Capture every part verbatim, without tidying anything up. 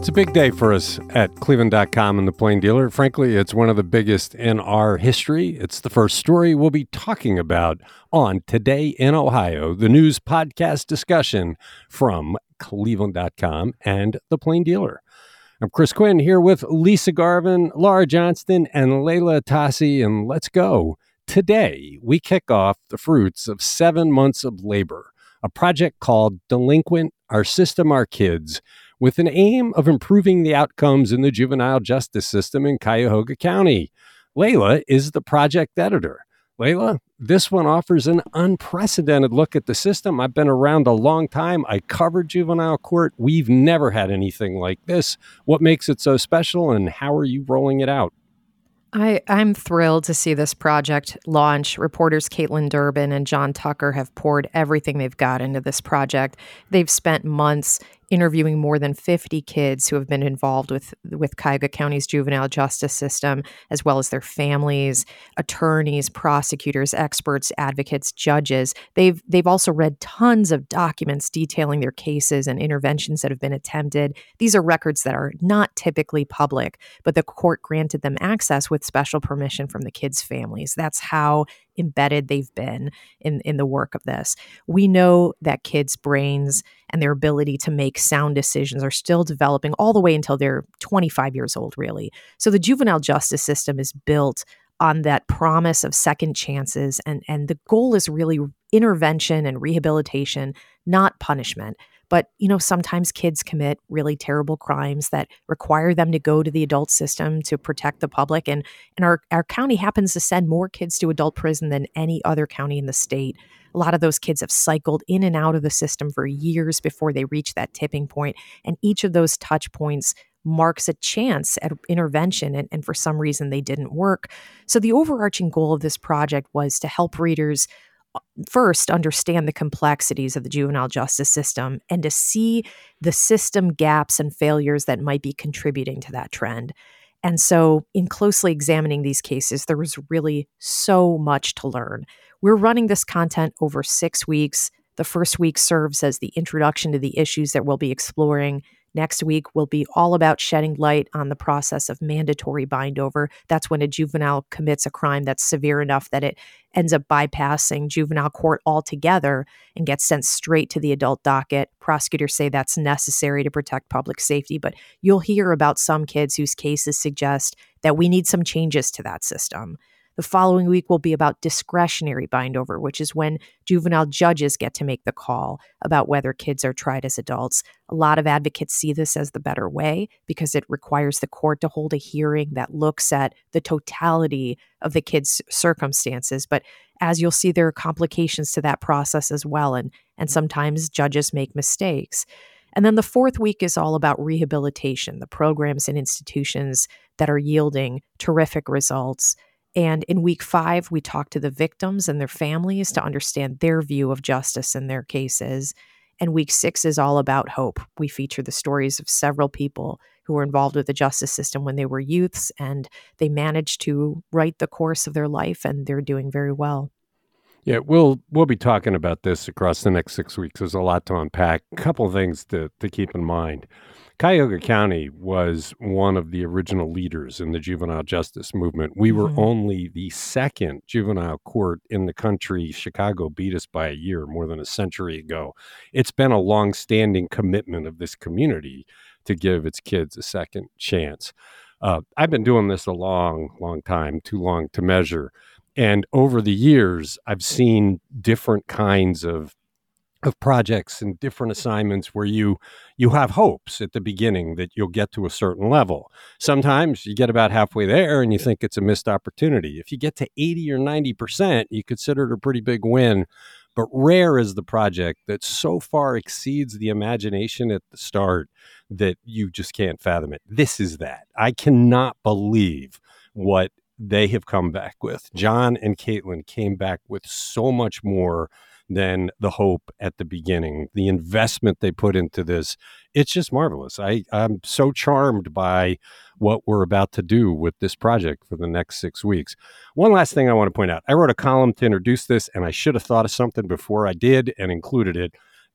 It's a big day for us at Cleveland dot com and The Plain Dealer. Frankly, it's one of the biggest in our history. It's the first story we'll be talking about on Today in Ohio, the news podcast discussion from Cleveland dot com and The Plain Dealer. I'm Chris Quinn here with Lisa Garvin, Laura Johnston, and Layla Tassi, and let's go. Today, we kick off the fruits of seven months of labor, a project called Delinquent, Our System, Our Kids, with an aim of improving the outcomes in the juvenile justice system in Cuyahoga County. Layla is the project editor. Layla, this one offers an unprecedented look at the system. I've been around a long time. I covered juvenile court. We've never had anything like this. What makes it so special, and how are you rolling it out? I, I'm thrilled to see this project launch. Reporters Caitlin Durbin and John Tucker have poured everything they've got into this project. They've spent months interviewing more than fifty kids who have been involved with, with Cuyahoga County's juvenile justice system, as well as their families, attorneys, prosecutors, experts, advocates, judges. They've they've also read tons of documents detailing their cases and interventions that have been attempted. These are records that are not typically public, but the court granted them access with special permission from the kids' families. That's how embedded they've been in, in the work of this. We know that kids' brains and their ability to make sound decisions are still developing all the way until they're twenty-five years old, really. So the juvenile justice system is built on that promise of second chances, and, and the goal is really intervention and rehabilitation, not punishment. But, you know, sometimes kids commit really terrible crimes that require them to go to the adult system to protect the public. And, and our, our county happens to send more kids to adult prison than any other county in the state. A lot of those kids have cycled in and out of the system for years before they reach that tipping point. And each of those touch points marks a chance at intervention, and, and for some reason they didn't work. So the overarching goal of this project was to help readers first understand the complexities of the juvenile justice system and to see the system gaps and failures that might be contributing to that trend. And so in closely examining these cases, there was really so much to learn. We're running this content over six weeks. The first week serves as the introduction to the issues that we'll be exploring. Next week will be all about shedding light on the process of mandatory bind-over. That's when a juvenile commits a crime that's severe enough that it ends up bypassing juvenile court altogether and gets sent straight to the adult docket. Prosecutors say that's necessary to protect public safety, but you'll hear about some kids whose cases suggest that we need some changes to that system. The following week will be about discretionary bind-over, which is when juvenile judges get to make the call about whether kids are tried as adults. A lot of advocates see this as the better way because it requires the court to hold a hearing that looks at the totality of the kid's circumstances. But as you'll see, there are complications to that process as well, and, and sometimes judges make mistakes. And then the fourth week is all about rehabilitation, the programs and institutions that are yielding terrific results. And in week five, we talk to the victims and their families to understand their view of justice in their cases. And week six is all about hope. We feature the stories of several people who were involved with the justice system when they were youths, and they managed to right the course of their life, and they're doing very well. Yeah, we'll we'll be talking about this across the next six weeks. There's a lot to unpack. A couple of things to, to keep in mind. Cuyahoga County was one of the original leaders in the juvenile justice movement. We were mm-hmm. only the second juvenile court in the country. Chicago beat us by a year, more than a century ago. It's been a long-standing commitment of this community to give its kids a second chance. Uh, I've been doing this a long, long time, too long to measure. And over the years, I've seen different kinds of of projects and different assignments where you you have hopes at the beginning that you'll get to a certain level. Sometimes you get about halfway there and you think it's a missed opportunity. If you get to eighty or ninety percent, you consider it a pretty big win. But rare is the project that so far exceeds the imagination at the start that you just can't fathom it. This is that. I cannot believe what they have come back with. John and Caitlin came back with so much more than the hope at the beginning. The investment they put into this, it's just marvelous. I, I'm so charmed by what we're about to do with this project for the next six weeks. One last thing I want to point out. I wrote a column to introduce this, and I should have thought of something before I did and included it.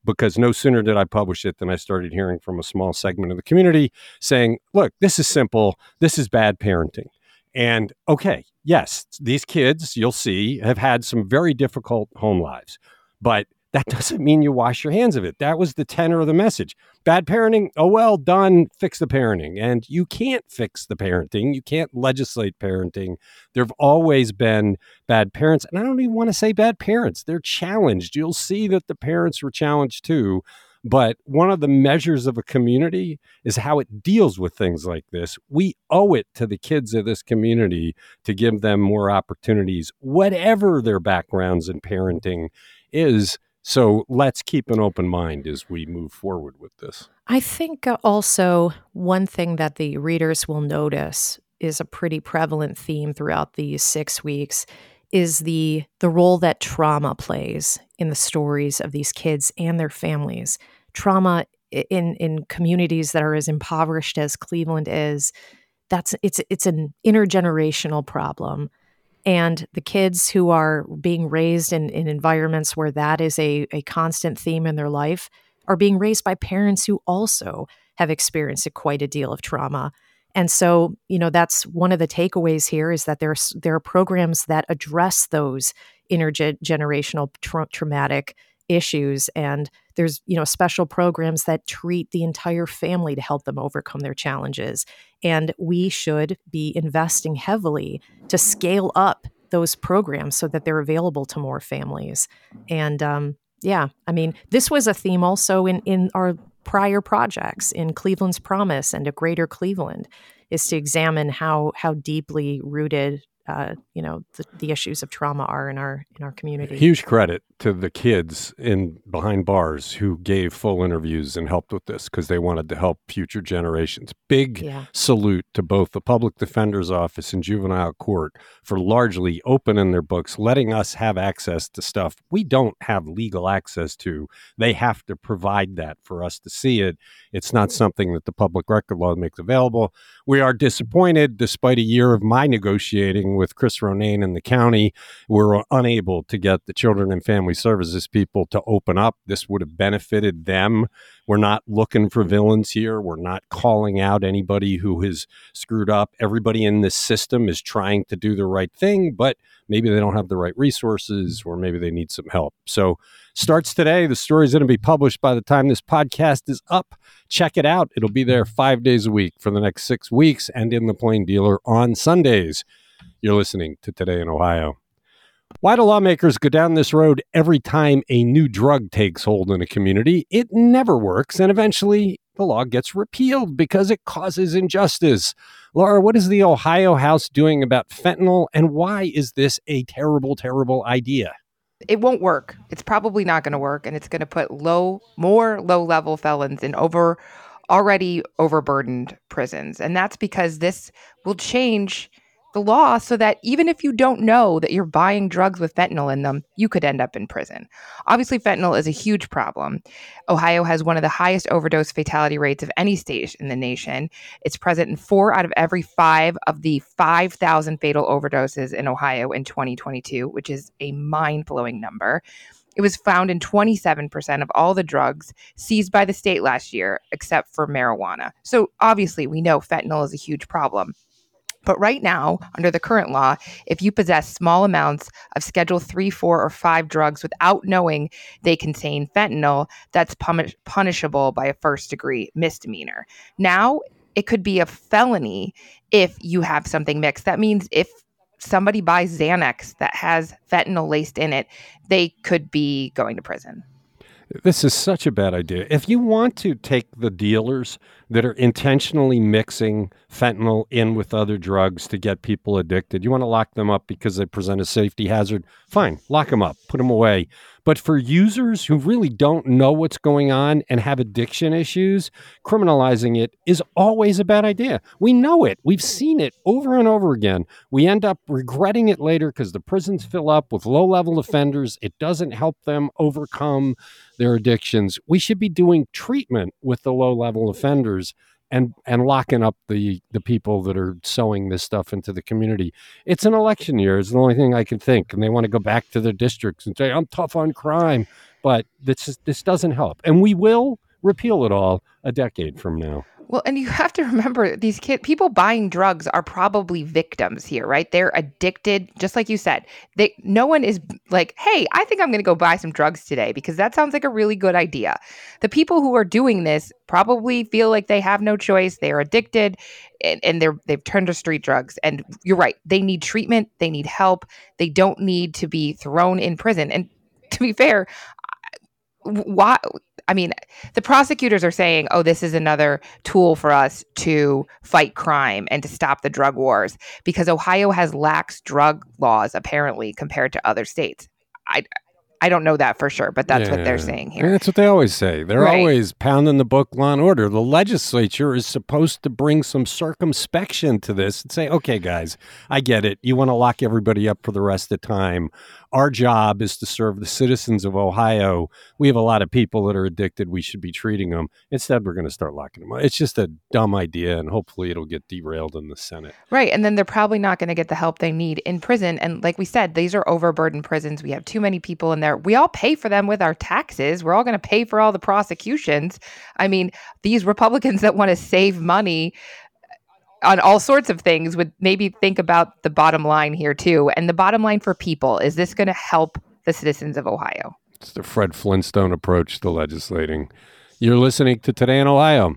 because no sooner did I publish it than I started hearing from a small segment of the community saying, look, this is simple. This is bad parenting. And okay, yes, these kids, you'll see, have had some very difficult home lives, but that doesn't mean you wash your hands of it. That was the tenor of the message. Bad parenting, oh, well, done, fix the parenting. And you can't fix the parenting. You can't legislate parenting. There have always been bad parents. And I don't even want to say bad parents. They're challenged. You'll see that the parents were challenged too. But one of the measures of a community is how it deals with things like this. We owe it to the kids of this community to give them more opportunities, whatever their backgrounds in parenting is. So let's keep an open mind as we move forward with this. I think uh, also one thing that the readers will notice is a pretty prevalent theme throughout these six weeks is the the role that trauma plays in the stories of these kids and their families. Trauma in in communities that are as impoverished as Cleveland is, that's it's it's an intergenerational problem. And the kids who are being raised in, in environments where that is a, a constant theme in their life are being raised by parents who also have experienced quite a deal of trauma. And so, you know, that's one of the takeaways here is that there's there are programs that address those intergenerational tra- traumatic issues. And there's, you know, special programs that treat the entire family to help them overcome their challenges. And we should be investing heavily to scale up those programs so that they're available to more families. And um, yeah, I mean, this was a theme also in, in our prior projects in Cleveland's Promise and A Greater Cleveland, is to examine how how deeply rooted Uh, you know, the, the issues of trauma are in our in our community. Huge credit to the kids in behind bars who gave full interviews and helped with this because they wanted to help future generations. Big yeah. salute to both the Public Defender's Office and Juvenile Court for largely opening their books, letting us have access to stuff we don't have legal access to. They have to provide that for us to see it. It's not something that the public record law makes available. We are disappointed, despite a year of my negotiating with Chris Ronayne and the county, we're unable to get the Children and Family Services people to open up. This would have benefited them. We're not looking for villains here. We're not calling out anybody who has screwed up. Everybody in this system is trying to do the right thing, but maybe they don't have the right resources or maybe they need some help. So starts today. The story is going to be published by the time this podcast is up. Check it out. It'll be there five days a week for the next six weeks and in the Plain Dealer on Sundays. You're listening to Today in Ohio. Why do lawmakers go down this road every time a new drug takes hold in a community? It never works, and eventually the law gets repealed because it causes injustice. Laura, what is the Ohio House doing about fentanyl, and why is this a terrible, terrible idea? It won't work. It's probably not going to work, and it's going to put low, more low-level felons in over already overburdened prisons. And that's because this will change the law so that even if you don't know that you're buying drugs with fentanyl in them, you could end up in prison. Obviously, fentanyl is a huge problem. Ohio has one of the highest overdose fatality rates of any state in the nation. It's present in four out of every five of the five thousand fatal overdoses in Ohio in twenty twenty-two, which is a mind-blowing number. It was found in twenty-seven percent of all the drugs seized by the state last year, except for marijuana. So obviously, we know fentanyl is a huge problem. But right now, under the current law, if you possess small amounts of Schedule three, four, or five drugs without knowing they contain fentanyl, that's punish- punishable by a first-degree misdemeanor. Now, it could be a felony if you have something mixed. That means if somebody buys Xanax that has fentanyl laced in it, they could be going to prison. This is such a bad idea. If you want to take the dealers that are intentionally mixing fentanyl in with other drugs to get people addicted, you want to lock them up because they present a safety hazard, fine, lock them up, put them away. But for users who really don't know what's going on and have addiction issues, criminalizing it is always a bad idea. We know it. We've seen it over and over again. We end up regretting it later because the prisons fill up with low-level offenders. It doesn't help them overcome their addictions. We should be doing treatment with the low-level offenders and and locking up the the people that are sowing this stuff into the community. It's an election year. It's the only thing I can think. And they want to go back to their districts and say, I'm tough on crime, but this is, this doesn't help. And we will repeal it all a decade from now. Well, and you have to remember these kids, people buying drugs are probably victims here, right? They're addicted, just like you said. They, no one is like, hey, I think I'm going to go buy some drugs today because that sounds like a really good idea. The people who are doing this probably feel like they have no choice. They're addicted and, and they're, they've turned to street drugs. And you're right. They need treatment. They need help. They don't need to be thrown in prison. And to be fair, why? I mean, the prosecutors are saying, oh, this is another tool for us to fight crime and to stop the drug wars because Ohio has lax drug laws, apparently, compared to other states. I, I don't know that for sure, but that's yeah, what they're saying here. And that's what they always say. They're right. always pounding the book, Law and Order. The legislature is supposed to bring some circumspection to this and say, okay, guys, I get it. You want to lock everybody up for the rest of the time. Our job is to serve the citizens of Ohio. We have a lot of people that are addicted. We should be treating them. Instead, we're going to start locking them up. It's just a dumb idea, and hopefully it'll get derailed in the Senate. Right. And then they're probably not going to get the help they need in prison. And like we said, these are overburdened prisons. We have too many people in there. We all pay for them with our taxes. We're all going to pay for all the prosecutions. I mean, these Republicans that want to save money on all sorts of things would maybe think about the bottom line here too. And the bottom line for people, is this going to help the citizens of Ohio? It's the Fred Flintstone approach to legislating. You're listening to Today in Ohio.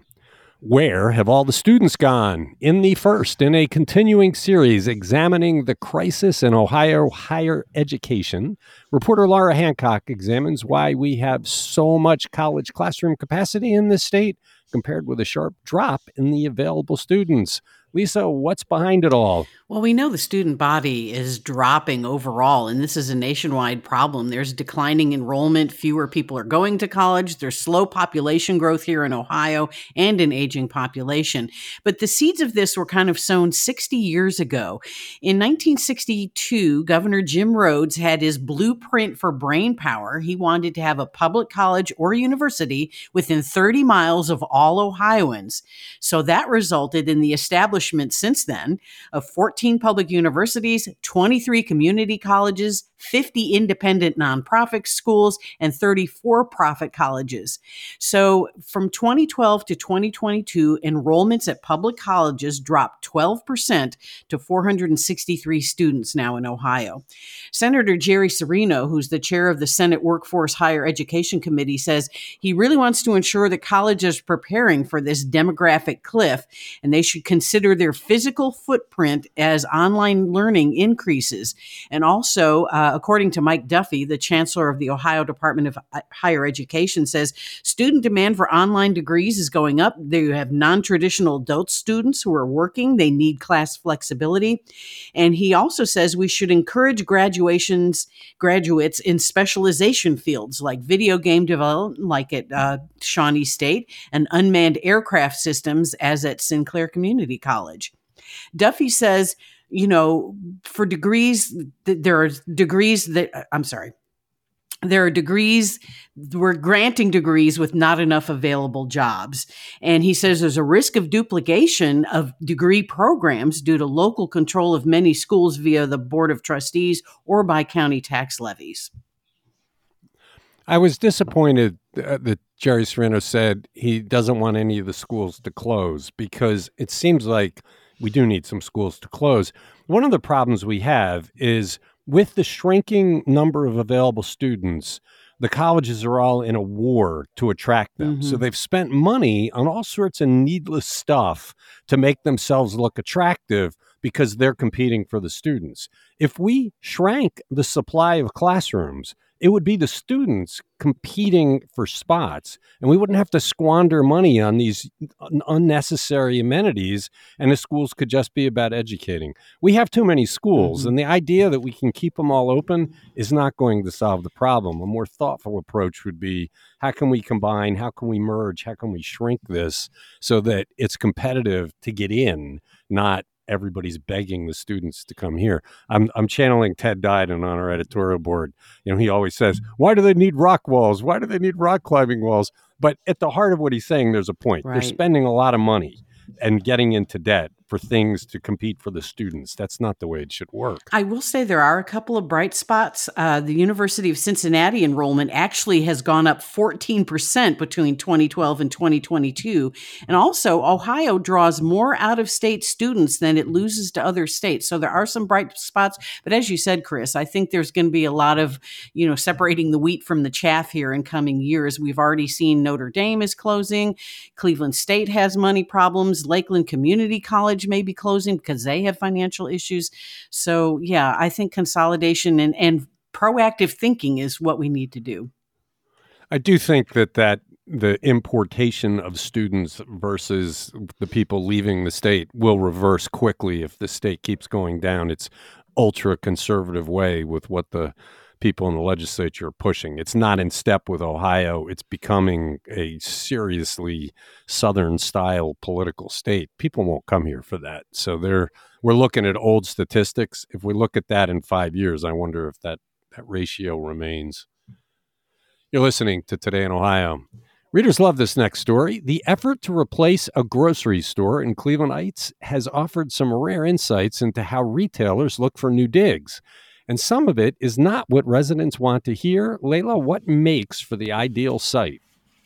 Where have all the students gone? In the first in a continuing series examining the crisis in Ohio higher education, reporter Laura Hancock examines why we have so much college classroom capacity in this state compared with a sharp drop in the available students. Lisa, what's behind it all? Well, we know the student body is dropping overall, and this is a nationwide problem. There's declining enrollment. Fewer people are going to college. There's slow population growth here in Ohio and an aging population. But the seeds of this were kind of sown sixty years ago. In nineteen sixty-two, Governor Jim Rhodes had his blueprint for brain power. He wanted to have a public college or university within thirty miles of all Ohioans. So that resulted in the establishment since then of fourteen public universities, twenty-three community colleges, fifty independent nonprofit schools, and thirty for-profit colleges. So from twenty twelve to twenty twenty-two, enrollments at public colleges dropped twelve percent to four hundred sixty-three students now in Ohio. Senator Jerry Serino, who's the chair of the Senate Workforce Higher Education Committee, says he really wants to ensure that colleges are preparing for this demographic cliff, and they should consider their physical footprint as online learning increases. And also, uh, according to Mike Duffy, the chancellor of the Ohio Department of Higher Education, says student demand for online degrees is going up. They have non-traditional adult students who are working. They need class flexibility. And he also says we should encourage graduations, graduates in specialization fields like video game development, like at uh, Shawnee State, and unmanned aircraft systems, as at Sinclair Community College. Duffy says, you know, for degrees, there are degrees that, I'm sorry, there are degrees, we're granting degrees with not enough available jobs. And he says there's a risk of duplication of degree programs due to local control of many schools via the Board of Trustees or by county tax levies. I was disappointed that Jerry Serino said he doesn't want any of the schools to close, because it seems like we do need some schools to close. One of the problems we have is with the shrinking number of available students, the colleges are all in a war to attract them. Mm-hmm. So they've spent money on all sorts of needless stuff to make themselves look attractive because they're competing for the students. If we shrank the supply of classrooms, it would be the students competing for spots, and we wouldn't have to squander money on these unnecessary amenities, and the schools could just be about educating. We have too many schools, mm-hmm. and the idea that we can keep them all open is not going to solve the problem. A more thoughtful approach would be, how can we combine, how can we merge, how can we shrink this so that it's competitive to get in, not everybody's begging the students to come here. I'm I'm channeling Ted Diden on our editorial board. You know, he always says, why do they need rock walls? Why do they need rock climbing walls? But at the heart of what he's saying, there's a point. Right. They're spending a lot of money and getting into debt for things to compete for the students. That's not the way it should work. I will say there are a couple of bright spots. Uh, the University of Cincinnati enrollment actually has gone up fourteen percent between twenty twelve and twenty twenty-two. And also, Ohio draws more out-of-state students than it loses to other states. So there are some bright spots. But as you said, Chris, I think there's going to be a lot of, you know, separating the wheat from the chaff here in coming years. We've already seen Notre Dame is closing. Cleveland State has money problems. Lakeland Community College may be closing because they have financial issues. So, yeah, I think consolidation and, and proactive thinking is what we need to do. I do think that that the importation of students versus the people leaving the state will reverse quickly if the state keeps going down its ultra-conservative way with what the people in the legislature are pushing. It's not in step with Ohio. It's becoming a seriously Southern-style political state. People won't come here for that. So they're we're looking at old statistics. If we look at that in five years, I wonder if that, that ratio remains. You're listening to Today in Ohio. Readers love this next story. The effort to replace a grocery store in Cleveland Heights has offered some rare insights into how retailers look for new digs. And some of it is not what residents want to hear. Layla, what makes for the ideal site?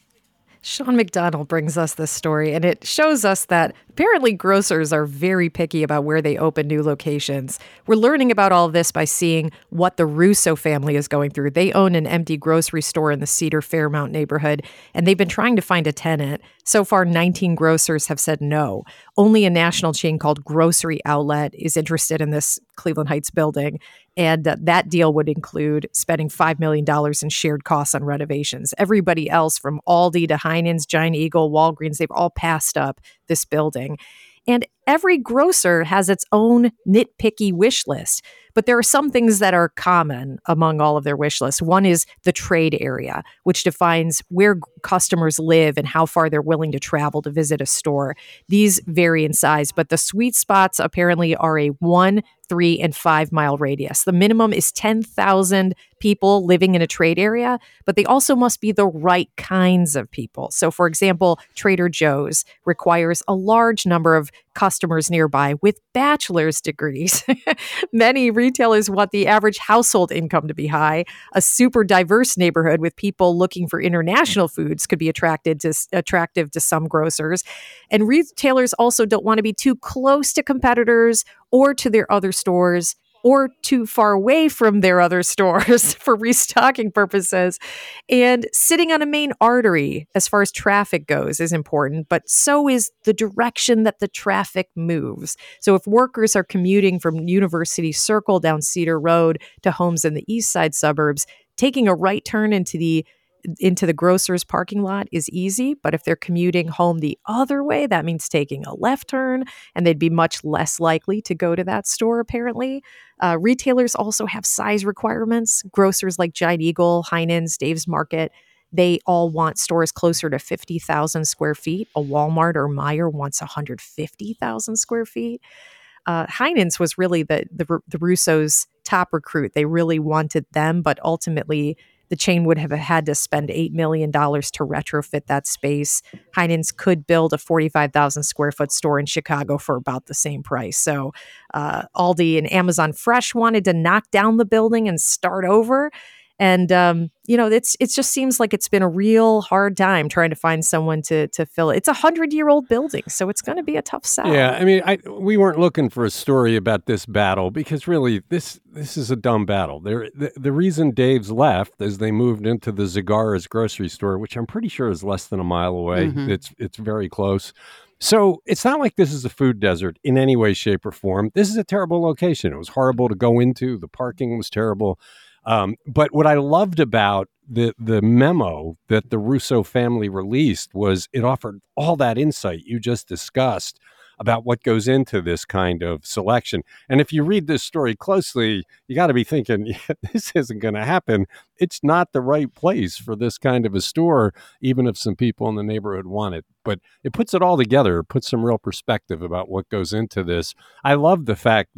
Sean McDonald brings us this story, and it shows us that apparently grocers are very picky about where they open new locations. We're learning about all of this by seeing what the Russo family is going through. They own an empty grocery store in the Cedar Fairmount neighborhood, and they've been trying to find a tenant. So far, nineteen grocers have said no. Only a national chain called Grocery Outlet is interested in this Cleveland Heights building. And uh, that deal would include spending five million dollars in shared costs on renovations. Everybody else, from Aldi to Heinen's, Giant Eagle, Walgreens, they've all passed up this building. And every grocer has its own nitpicky wish list. But there are some things that are common among all of their wish lists. One is the trade area, which defines where customers live and how far they're willing to travel to visit a store. These vary in size, but the sweet spots apparently are a one, three, and five mile radius. The minimum is ten thousand people living in a trade area, but they also must be the right kinds of people. So, for example, Trader Joe's requires a large number of customers nearby with bachelor's degrees. Many retailers want the average household income to be high. A super diverse neighborhood with people looking for international foods could be attracted to, attractive to some grocers. And retailers also don't want to be too close to competitors or to their other stores, or too far away from their other stores for restocking purposes. And sitting on a main artery, as far as traffic goes, is important, but so is the direction that the traffic moves. So if workers are commuting from University Circle down Cedar Road to homes in the east side suburbs, taking a right turn into the into the grocer's parking lot is easy, but if they're commuting home the other way, that means taking a left turn, and they'd be much less likely to go to that store, apparently. Uh, retailers also have size requirements. Grocers like Giant Eagle, Heinen's, Dave's Market, they all want stores closer to fifty thousand square feet. A Walmart or Meijer wants one hundred fifty thousand square feet. Uh, Heinen's was really the, the the Russo's top recruit. They really wanted them, but ultimately the chain would have had to spend eight million dollars to retrofit that space. Heinen's could build a forty-five thousand square foot store in Chicago for about the same price. So uh, Aldi and Amazon Fresh wanted to knock down the building and start over. And, um, you know, it's it just seems like it's been a real hard time trying to find someone to to fill it. It's a hundred-year-old building, so it's going to be a tough sell. Yeah, I mean, I, we weren't looking for a story about this battle because really this this is a dumb battle. There, the, the reason Dave's left is they moved into the Zagaras grocery store, which I'm pretty sure is less than a mile away. Mm-hmm. It's it's very close. So it's not like this is a food desert in any way, shape, or form. This is a terrible location. It was horrible to go into. The parking was terrible. Um, but what I loved about the the memo that the Russo family released was it offered all that insight you just discussed about what goes into this kind of selection. And if you read this story closely, you got to be thinking, yeah, this isn't going to happen. It's not the right place for this kind of a store, even if some people in the neighborhood want it. But it puts it all together, puts some real perspective about what goes into this. I love the fact that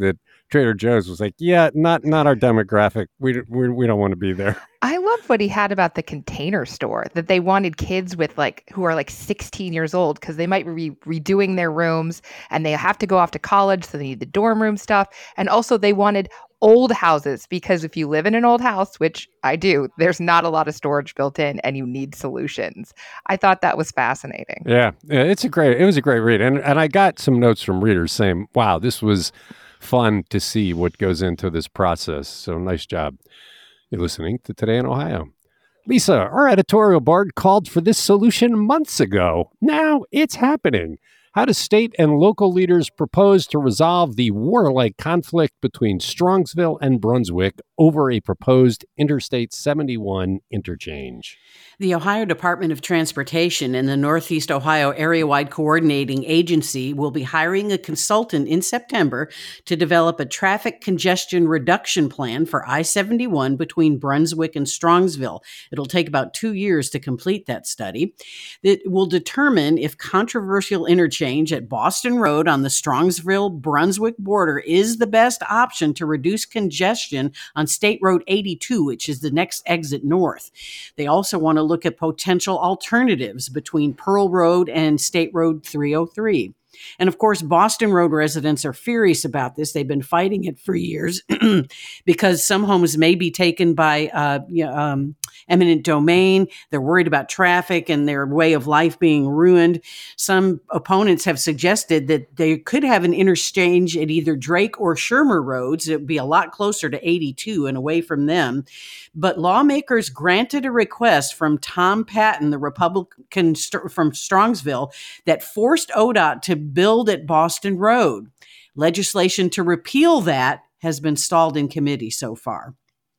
Trader Joe's was like, yeah, not not our demographic. We, we, we don't want to be there. I love what he had about the Container Store, that they wanted kids with like who are like sixteen years old because they might be redoing their rooms and they have to go off to college, so they need the dorm room stuff. And also they wanted old houses because if you live in an old house, which I do, there's not a lot of storage built in and you need solutions. I thought that was fascinating. Yeah, yeah, it's a great, it was a great read. And, and I got some notes from readers saying, wow, this was fun to see what goes into this process. So nice job. You're listening to Today in Ohio. Lisa, our editorial board called for this solution months ago. Now it's happening. How do state and local leaders propose to resolve the warlike conflict between Strongsville and Brunswick over a proposed Interstate seventy-one interchange? The Ohio Department of Transportation and the Northeast Ohio Area-Wide Coordinating Agency will be hiring a consultant in September to develop a traffic congestion reduction plan for I seventy-one between Brunswick and Strongsville. It'll take about two years to complete that study. It will determine if controversial interchange at Boston Road on the Strongsville-Brunswick border is the best option to reduce congestion on State Road eighty-two, which is the next exit north. They also want to look at potential alternatives between Pearl Road and State Road three oh three. And of course, Boston Road residents are furious about this. They've been fighting it for years because some homes may be taken by uh, um, eminent domain. They're worried about traffic and their way of life being ruined. Some opponents have suggested that they could have an interchange at either Drake or Shermer Roads. It would be a lot closer to eighty-two and away from them. But lawmakers granted a request from Tom Patton, the Republican st- from Strongsville, that forced O D O T to build at Boston Road. Legislation to repeal that has been stalled in committee so far.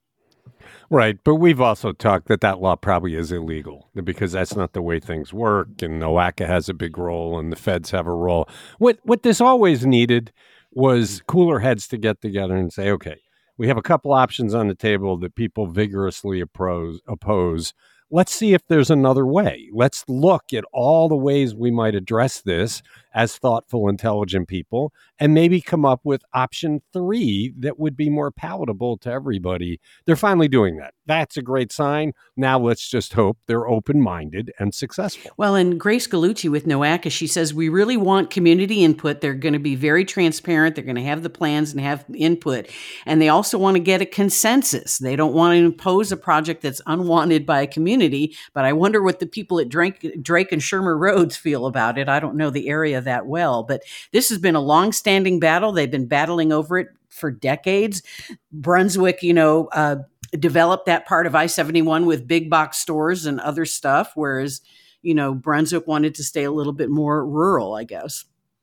Right, but we've also talked that that law probably is illegal because that's not the way things work, and OACA has a big role and the feds have a role. What what this always needed was cooler heads to get together and say, okay, we have a couple options on the table that people vigorously oppose. oppose. Let's see if there's another way. Let's look at all the ways we might address this as thoughtful, intelligent people, and maybe come up with option three that would be more palatable to everybody. They're finally doing that. That's a great sign. Now let's just hope they're open-minded and successful. Well, and Grace Gallucci with NOACA, she says, we really want community input. They're going to be very transparent. They're going to have the plans and have input. And they also want to get a consensus. They don't want to impose a project that's unwanted by a community. But I wonder what the people at Drake, Drake and Shermer Roads feel about it. I don't know the area that well, but this has been a long-standing battle. They've been battling over it for decades. Brunswick, you know, uh, developed that part of I seventy-one with big box stores and other stuff, whereas, you know, Brunswick wanted to stay a little bit more rural, I guess.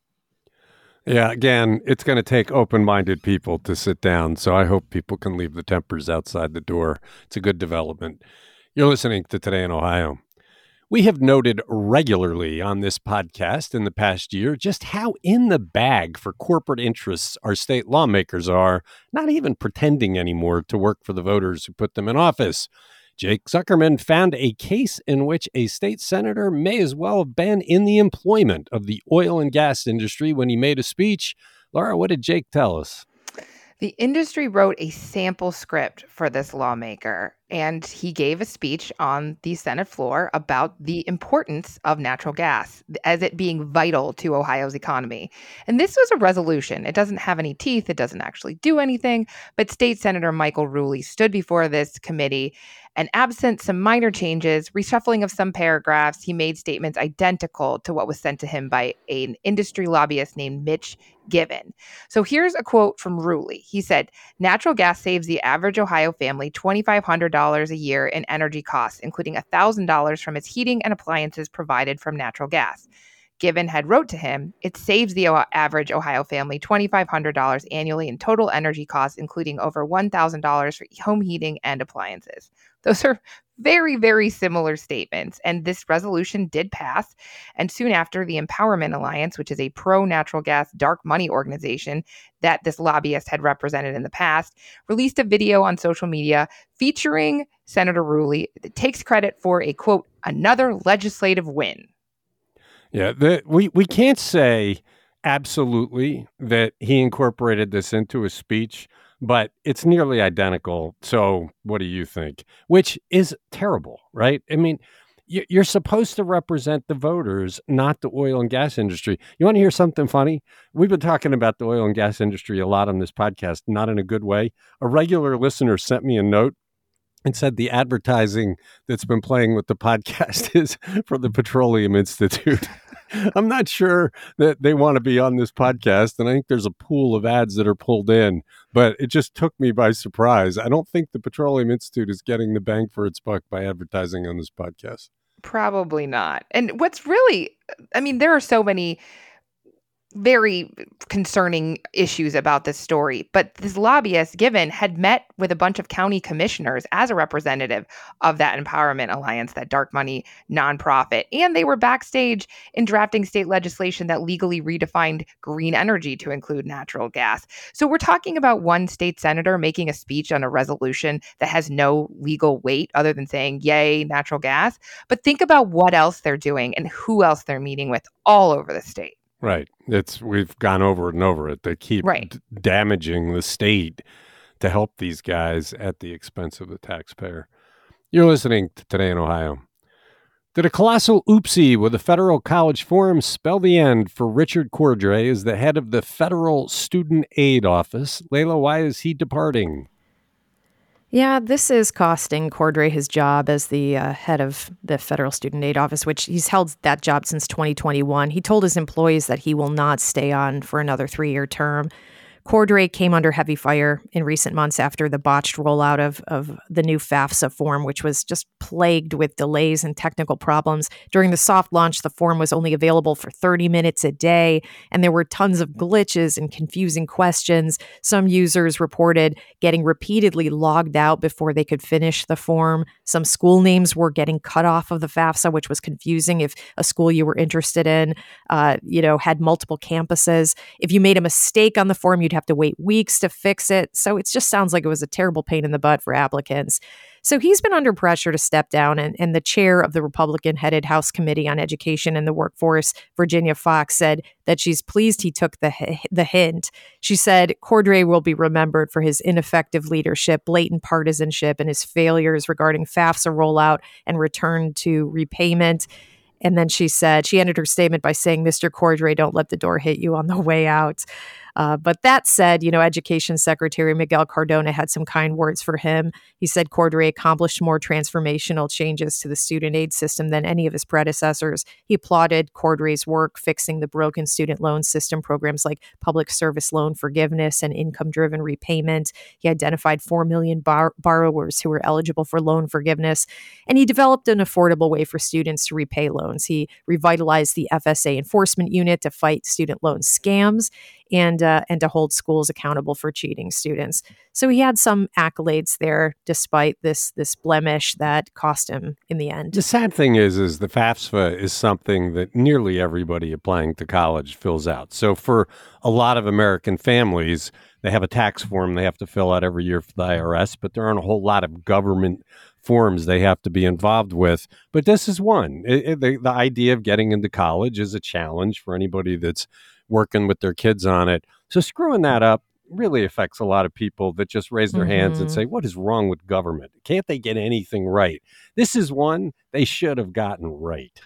Yeah, again, it's going to take open-minded people to sit down, so I hope people can leave the tempers outside the door. It's a good development. You're listening to Today in Ohio. We have noted regularly on this podcast in the past year just how in the bag for corporate interests our state lawmakers are, not even pretending anymore to work for the voters who put them in office. Jake Zuckerman found a case in which a state senator may as well have been in the employment of the oil and gas industry when he made a speech. Laura, what did Jake tell us? The industry wrote a sample script for this lawmaker, and he gave a speech on the Senate floor about the importance of natural gas as it being vital to Ohio's economy. And this was a resolution. It doesn't have any teeth. It doesn't actually do anything. But State Senator Michael Rulli stood before this committee, and absent some minor changes, reshuffling of some paragraphs, he made statements identical to what was sent to him by an industry lobbyist named Mitch Given. So here's a quote from Rulli. He said, natural gas saves the average Ohio family two thousand five hundred dollars a year in energy costs, including one thousand dollars from its heating and appliances provided from natural gas. Given had wrote to him, it saves the o- average Ohio family two thousand five hundred dollars annually in total energy costs, including over one thousand dollars for home heating and appliances. Those are very, very similar statements. And this resolution did pass. And soon after, the Empowerment Alliance, which is a pro-natural gas dark money organization that this lobbyist had represented in the past, released a video on social media featuring Senator Rulli that takes credit for a, quote, another legislative win. Yeah, the, we, we can't say absolutely that he incorporated this into his speech, but it's nearly identical. So what do you think? Which is terrible, right? I mean, you- you're supposed to represent the voters, not the oil and gas industry. You want to hear something funny? We've been talking about the oil and gas industry a lot on this podcast, not in a good way. A regular listener sent me a note and said the advertising that's been playing with the podcast is for the Petroleum Institute. I'm not sure that they want to be on this podcast, and I think there's a pool of ads that are pulled in, but it just took me by surprise. I don't think the Petroleum Institute is getting the bang for its buck by advertising on this podcast. Probably not. And what's really, I mean, there are so many very concerning issues about this story, but this lobbyist, Given, had met with a bunch of county commissioners as a representative of that Empowerment Alliance, that dark money nonprofit, and they were backstage in drafting state legislation that legally redefined green energy to include natural gas. So we're talking about one state senator making a speech on a resolution that has no legal weight other than saying, yay, natural gas. But think about what else they're doing and who else they're meeting with all over the state. Right. It's we've gone over it and over it. They keep Right. d- damaging the state to help these guys at the expense of the taxpayer. You're listening to Today in Ohio. Did a colossal oopsie with the Federal College Forum spell the end for Richard Cordray as the head of the Federal Student Aid Office? Layla, why is he departing? Yeah, this is costing Cordray his job as the uh, head of the Federal Student Aid Office, which he's held that job since twenty twenty-one. He told his employees that he will not stay on for another three-year term. Cordray came under heavy fire in recent months after the botched rollout of, of the new FAFSA form, which was just plagued with delays and technical problems. During the soft launch, the form was only available for thirty minutes a day, and there were tons of glitches and confusing questions. Some users reported getting repeatedly logged out before they could finish the form. Some school names were getting cut off of the FAFSA, which was confusing if a school you were interested in, uh, you know, had multiple campuses. If you made a mistake on the form, you'd have to wait weeks to fix it. So it just sounds like it was a terrible pain in the butt for applicants. So he's been under pressure to step down, and, and the chair of the Republican-headed House Committee on Education and the Workforce, Virginia Fox, said that she's pleased he took the the hint. She said Cordray will be remembered for his ineffective leadership, blatant partisanship, and his failures regarding FAFSA rollout and return to repayment. And then she said, she ended her statement by saying, Mister Cordray, don't let the door hit you on the way out. Uh, but that said, you know, Education Secretary Miguel Cardona had some kind words for him. He said Cordray accomplished more transformational changes to the student aid system than any of his predecessors. He applauded Cordray's work fixing the broken student loan system, programs like public service loan forgiveness and income-driven repayment. He identified four million bar- borrowers who were eligible for loan forgiveness, and he developed an affordable way for students to repay loans. He revitalized the F S A enforcement unit to fight student loan scams and uh, and to hold schools accountable for cheating students. So he had some accolades there, despite this this blemish that cost him in the end. The sad thing is, is the FAFSA is something that nearly everybody applying to college fills out. So for a lot of American families, they have a tax form they have to fill out every year for the I R S, but there aren't a whole lot of government forms they have to be involved with. But this is one. It, it, the, the idea of getting into college is a challenge for anybody that's working with their kids on it. So screwing that up really affects a lot of people that just raise their mm-hmm. hands and say, what is wrong with government? Can't they get anything right? This is one they should have gotten right.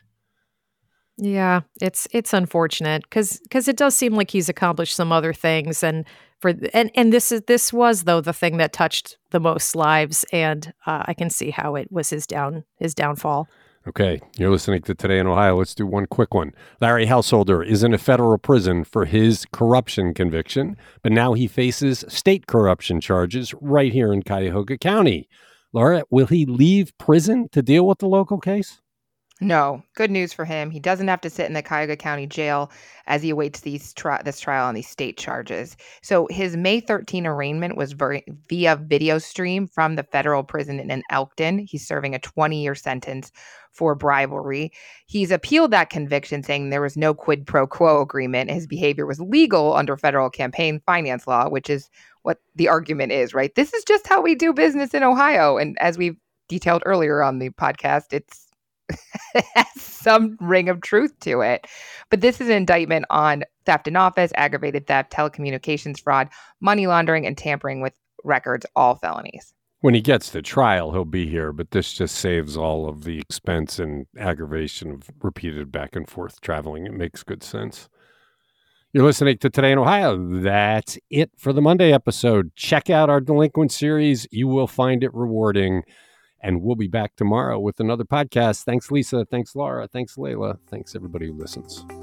Yeah, it's it's unfortunate because because it does seem like he's accomplished some other things, and for and and this is this was though the thing that touched the most lives, and uh, I can see how it was his down his downfall. Okay, you're listening to Today in Ohio. Let's do one quick one. Larry Householder is in a federal prison for his corruption conviction, but now he faces state corruption charges right here in Cuyahoga County. Laura, will he leave prison to deal with the local case? No. Good news for him. He doesn't have to sit in the Cuyahoga County Jail as he awaits these tri- this trial on these state charges. So his May thirteenth arraignment was ver- via video stream from the federal prison in Elkton. He's serving a twenty-year sentence for bribery. He's appealed that conviction, saying there was no quid pro quo agreement. His behavior was legal under federal campaign finance law, which is what the argument is, right? This is just how we do business in Ohio. And as we've detailed earlier on the podcast, it's has some ring of truth to it. But this is an indictment on theft in office, aggravated theft, telecommunications fraud, money laundering, and tampering with records, all felonies. When he gets to trial, he'll be here, but this just saves all of the expense and aggravation of repeated back and forth traveling. It makes good sense. You're listening to Today in Ohio. That's it for the Monday episode. Check out our delinquent series. You will find it rewarding. And we'll be back tomorrow with another podcast. Thanks, Lisa. Thanks, Laura. Thanks, Layla. Thanks, everybody who listens.